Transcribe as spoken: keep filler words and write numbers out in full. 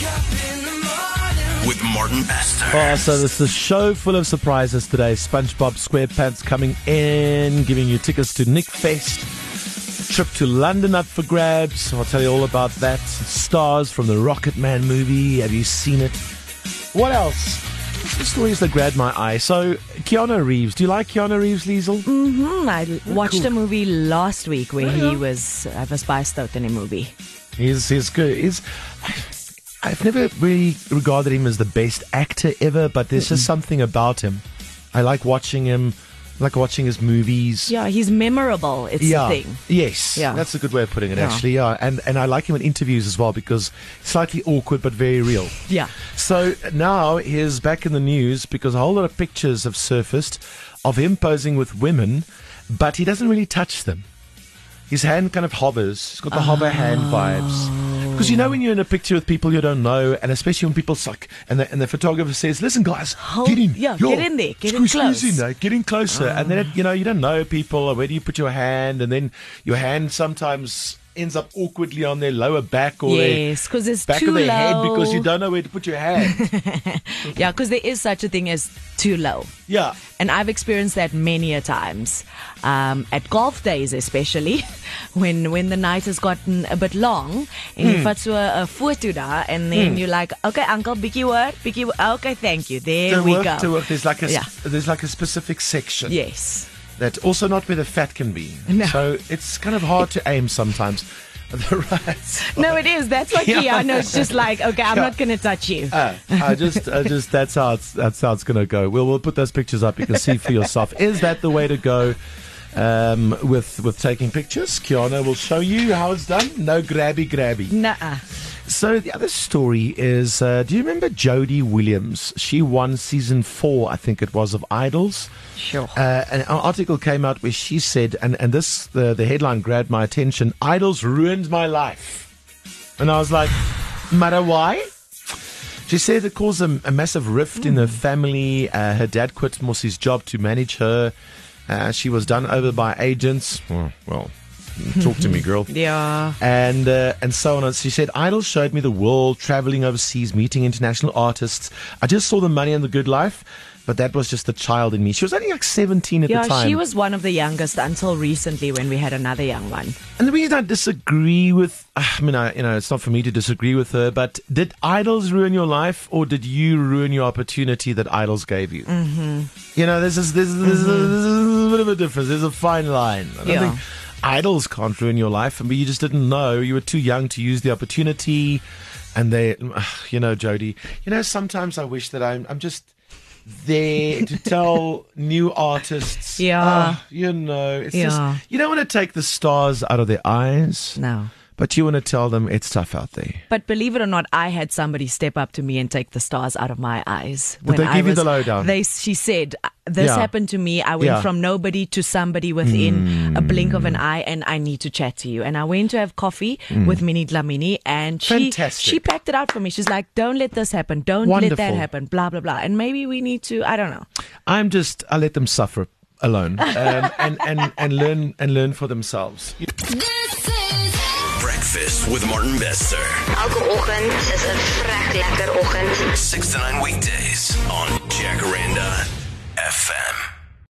With Martin Bester. Oh, so this is a show full of surprises today. SpongeBob SquarePants coming in, giving you tickets to Nick Fest. Trip to London up for grabs. I'll tell you all about that. Stars from the Rocket Man movie. Have you seen it? What else? The stories that grabbed my eye. So, Keanu Reeves. Do you like Keanu Reeves, Liesel? Mm-hmm. I watched cool. a movie last week where Oh, yeah. he was uh, was bijstout in a movie. He's, he's good. He's... I've never really regarded him as the best actor ever, but there's just something about him. I like watching him, I like watching his movies. Yeah, he's memorable. It's yeah. the thing. Yes. Yeah. That's a good way of putting it, Yeah. actually. Yeah. And, and I like him in interviews as well because slightly awkward but very real. Yeah. So now he's back in the news because a whole lot of pictures have surfaced of him posing with women, but he doesn't really touch them. His hand kind of hovers. He's got the hover hand vibes. Because you know when you're in a picture with people you don't know, and especially when people suck, and the, and the photographer says, "Listen, guys, Hold- get in, yeah, Yo, get in there, get in squeeze, squeeze close." in, eh? Get in closer." And then it, you know you don't know people, or where do you put your hand, and then your hand sometimes ends up awkwardly on their lower back or Yes, because it's their back too of their low. head because you don't know where to put your hand. Yeah, because there is such a thing as too low. Yeah. And I've experienced that many a times. Um, at golf days especially, when when the night has gotten a bit long, and you vat so 'n foto daar, and then you're like, okay, uncle, bietjie hoor, bietjie hoor. Okay, thank you. There To we work, go. to work. There's like a Yeah. there's like a specific section. Yes. That also not where the fat can be. No. So it's kind of hard to aim sometimes. The right side. No, it is. That's what Yeah. Keanu's just like, okay, I'm Yeah. not going to touch you. Uh, I just, I just, that's how it's, that's how it's going to go. We'll, we'll put those pictures up. You can see for yourself. Is that the way to go um, with, with taking pictures? Keanu will show you how it's done. No grabby, grabby. Nuh-uh. So the other story is, uh, do you remember Jodie Williams? She won season four, I think it was, of Idols. Sure. Uh, an article came out where she said, and, and this, the, the headline grabbed my attention, Idols ruined my life. And I was like, matter why? She said it caused a, a massive rift mm. in her family. Uh, her dad quit Mossie's job to manage her. Uh, she was done over by agents. Well, well talk to me, girl. Yeah. And uh, and so on. She said, Idols showed me the world, traveling overseas, meeting international artists. I just saw the money and the good life, but that was just the child in me. She was only like seventeen at Yeah, the time. she was one of the youngest until recently when we had another young one. And the reason I disagree with, I mean, I, you know, it's not for me to disagree with her, but did Idols ruin your life, or did you ruin your opportunity that Idols gave you? Mm-hmm. You know, there's, this, there's, there's, mm-hmm. there's a bit of a difference. There's a fine line. I don't Yeah. think Idols can't ruin your life, but you just didn't know. You were too young to use the opportunity. And they, you know, Jodie, you know, sometimes I wish that I'm, I'm just there to tell new artists. Yeah. Oh, you know, it's Yeah. just, you don't want to take the stars out of their eyes. No. But you want to tell them it's tough out there. But believe it or not, I had somebody step up to me and take the stars out of my eyes. Did they I give you was- the lowdown? They, she said, this Yeah. happened to me. I went Yeah. from nobody to somebody within a blink of an eye, and I need to chat to you. And I went to have coffee with Minnie Dlamini, and she Fantastic. she packed it out for me. She's like, don't let this happen. Don't let that Wonderful. happen. Blah, blah, blah. And maybe we need to, I don't know. I'm just, I let them suffer alone um, and, and, and learn and learn for themselves. Breakfast with Martin Bester. Elke oggend is 'n vrek lekker oggend. six to nine weekdays on Jacaranda F M.